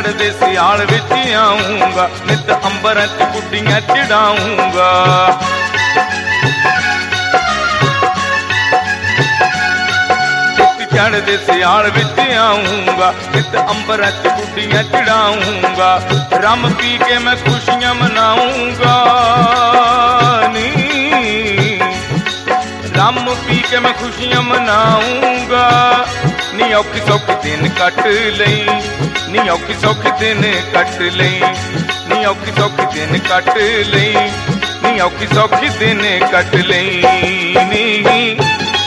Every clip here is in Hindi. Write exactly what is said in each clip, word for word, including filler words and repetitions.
चढ़दे सियाल विच आऊंगा, नित अंबरां च गुड्डियां चढ़ाऊंगा। चढ़दे सियाल विच आऊंगा, नित अंबरां च गुड्डियां चढ़ाऊंगा। रम पी के मैं खुशियां मनाऊंगा नी, रम पी के मैं खुशियां मनाऊंगा। नी औखी सौखी दिन कट लई, नी औखी सौखी दिन कट लई, नी औखी सौखी दिन कट लई, नी औखी सौखी दिन कट लई नी।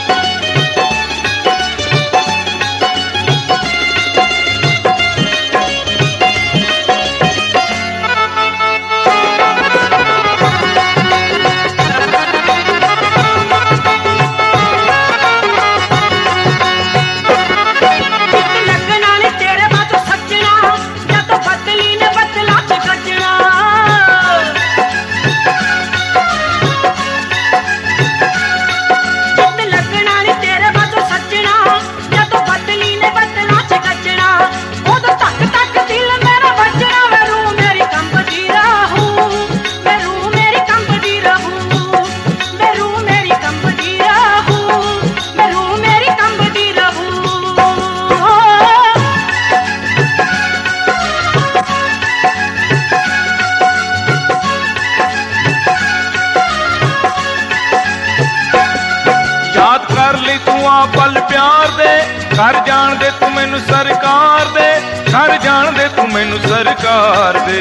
पल प्यार दे घर जान दे तू मैनू सरकार दे, घर जान दे तू मैनू सरकार दे।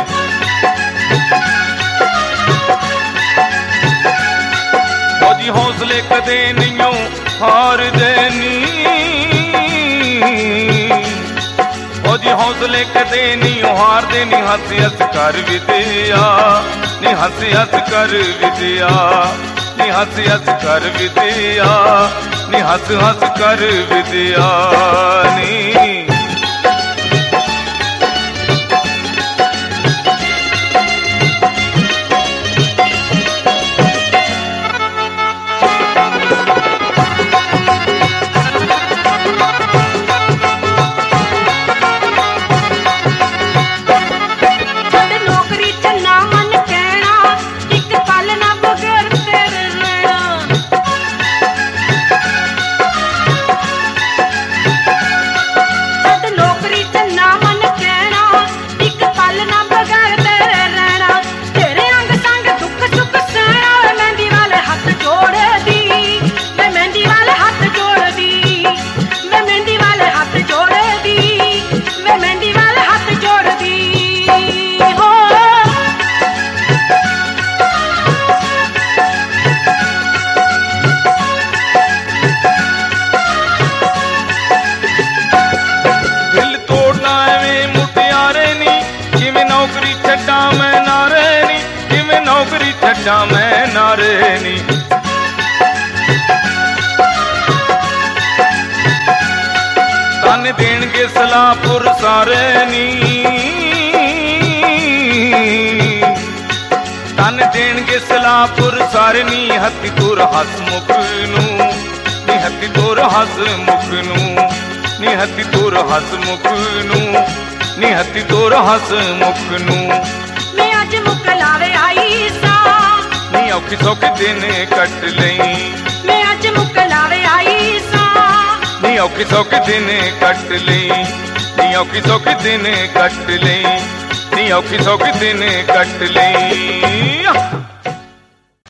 फौजी हौसले कदे नहीं हार देनी, फौजी हौसले कदे नहीं हार दे। नी हंस हंस कर विद्या, नी हंस हंस कर विद्या, नी हंस हंस कर विद्या, नी हंस हंस कर विद्या नी। छड्डा मैं नारे नी, तन देणगे सलाहपुर सारे नी, तन देणगे सलाहपुर सारे नी। हत्ती तोर हसमुख नू, नी हत्ती तोर हसमुख नू, नी हत्ती तोर हसमुख नू, नी हत्ती तोर हसमुख नू। मैं अज मुकलावे आई सा, नी औखी सौखी दिन कट लई, मैं अज मुकलावे आई सा, नी औखी सौखी दिन कट लई, नी औखी सौखी दिन कट लई, नी औखी सौखी दिन कट लई।